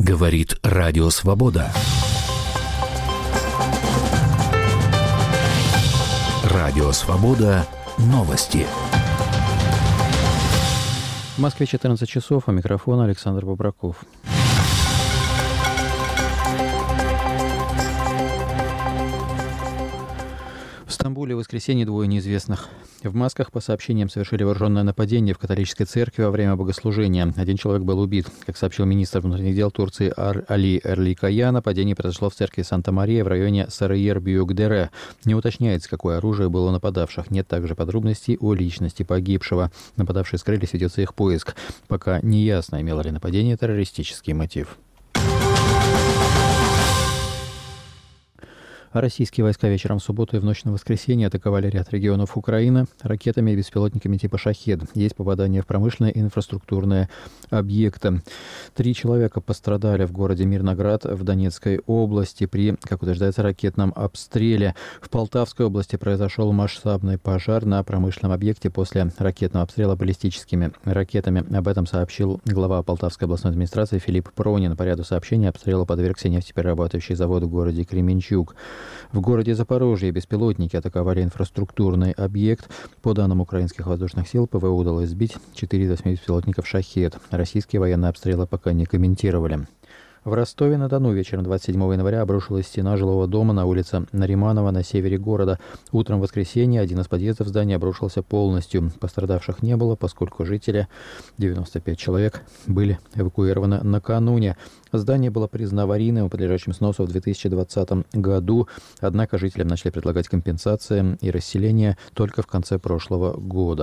Говорит Радио Свобода. Радио Свобода. Новости. В Москве 14 часов, у микрофона Александр Бобраков. В Стамбуле в воскресенье двое неизвестных в масках, по сообщениям, совершили вооруженное нападение в католической церкви во время богослужения. Один человек был убит. Как сообщил министр внутренних дел Турции Али Эрликая, нападение произошло в церкви Санта-Мария в районе Сарайер-Бююкдере. Не уточняется, какое оружие было у нападавших. Нет также подробностей о личности погибшего. Нападавшие скрылись, ведется их поиск. Пока не ясно, имело ли нападение террористический мотив. Российские войска вечером в субботу и в ночь на воскресенье атаковали ряд регионов Украины ракетами и беспилотниками типа «Шахед». Есть попадания в промышленные и инфраструктурные объекты. 3 человека пострадали в городе Мирноград в Донецкой области при, как утверждается, ракетном обстреле. В Полтавской области произошел масштабный пожар на промышленном объекте после ракетного обстрела баллистическими ракетами. Об этом сообщил глава Полтавской областной администрации Филипп Пронин. По ряду сообщений обстрелу подвергся нефтеперерабатывающий завод в городе Кременчуг. В городе Запорожье беспилотники атаковали инфраструктурный объект. По данным украинских воздушных сил, ПВО удалось сбить 4 из 8 беспилотников «Шахед». Российские военные обстрелы пока не комментировали. В Ростове-на-Дону вечером 27 января обрушилась стена жилого дома на улице Нариманова на севере города. Утром в воскресенье один из подъездов здания обрушился полностью. Пострадавших не было, поскольку жители, 95 человек, были эвакуированы накануне. Здание было признано аварийным и подлежащим сносу в 2020 году. Однако жителям начали предлагать компенсации и расселение только в конце прошлого года.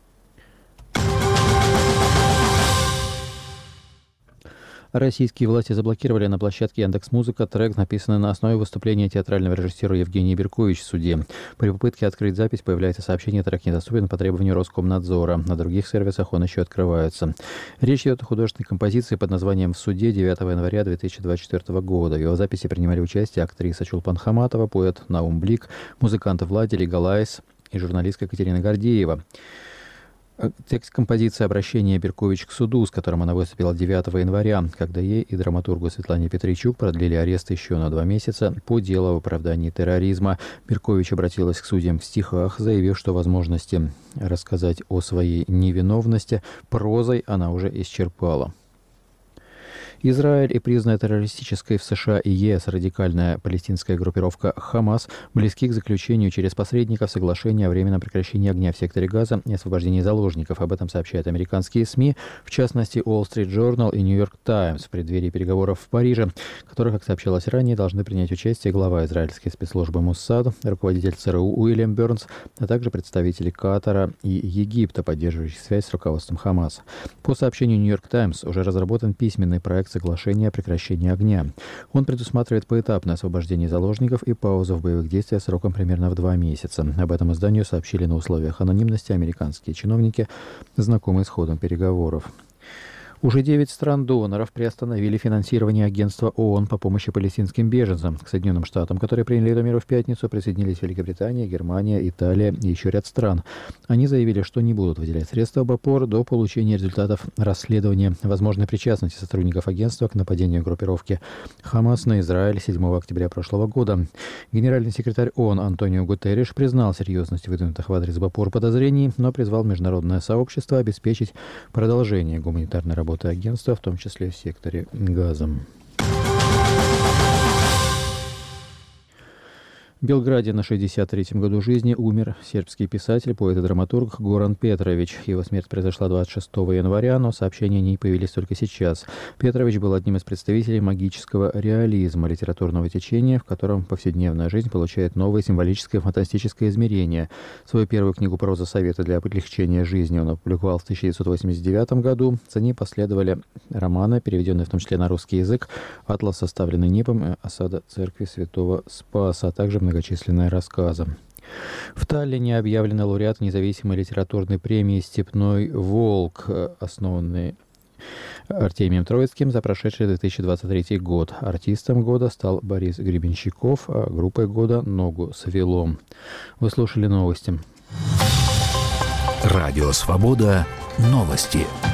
Российские власти заблокировали на площадке Яндекс.Музыка трек, написанный на основе выступления театрального режиссера Евгения Беркович в суде. При попытке открыть запись появляется сообщение: трек недоступен по требованию Роскомнадзора. На других сервисах он еще открывается. Речь идет о художественной композиции под названием «В суде» 9 января 2024 года. В его записи принимали участие актриса Чулпан Хаматова, поэт Наум Блик, музыканты Влади Лигалайс и журналистка Катерина Гордеева. Текст композиции «Обращение Беркович к суду», с которым она выступила 9 января, когда ей и драматургу Светлане Петричук продлили арест еще на 2 месяца по делу об оправдании терроризма. Беркович обратилась к судьям в стихах, заявив, что возможности рассказать о своей невиновности прозой она уже исчерпала. Израиль и признанная террористической в США и ЕС радикальная палестинская группировка «Хамас» близки к заключению через посредников соглашения о временном прекращении огня в секторе Газа и освобождении заложников. Об этом сообщают американские СМИ, в частности Wall Street Journal и New York Times, в преддверии переговоров в Париже, в которых, как сообщалось ранее, должны принять участие глава израильской спецслужбы Моссад, руководитель ЦРУ Уильям Бернс, а также представители Катара и Египта, поддерживающие связь с руководством «Хамас». По сообщению New York Times, уже разработан письменный проект соглашения о прекращении огня. Он предусматривает поэтапное освобождение заложников и паузу в боевых действиях сроком примерно в 2 месяца. Об этом изданию сообщили на условиях анонимности американские чиновники, знакомые с ходом переговоров. Уже 9 стран-доноров приостановили финансирование агентства ООН по помощи палестинским беженцам. К Соединенным Штатам, которые приняли эту меру в пятницу, присоединились Великобритания, Германия, Италия и еще ряд стран. Они заявили, что не будут выделять средства в опор до получения результатов расследования возможной причастности сотрудников агентства к нападению группировки «Хамас» на Израиль 7 октября прошлого года. Генеральный секретарь ООН Антонио Гутерриш признал серьезность выдвинутых в адрес БОПОР подозрений, но призвал международное сообщество обеспечить продолжение гуманитарной работы агентства, в том числе в секторе Газа. В Белграде на 63-м году жизни умер сербский писатель, поэт и драматург Горан Петрович. Его смерть произошла 26 января, но сообщения о ней появились только сейчас. Петрович был одним из представителей магического реализма, литературного течения, в котором повседневная жизнь получает новое символическое и фантастическое измерение. Свою первую книгу «Проза совета для облегчения жизни» он опубликовал в 1989 году. За ней последовали романы, переведенные в том числе на русский язык, «Атлас, составленный небом» и «Осада церкви Святого Спаса», а также многочисленные рассказы. В Таллине объявлены лауреаты независимой литературной премии «Степной волк», основанной Артемием Троицким за прошедший 2023 год. Артистом года стал Борис Гребенщиков, а группой года «Ногу свело». Вы слушали новости. Радио Свобода. Новости.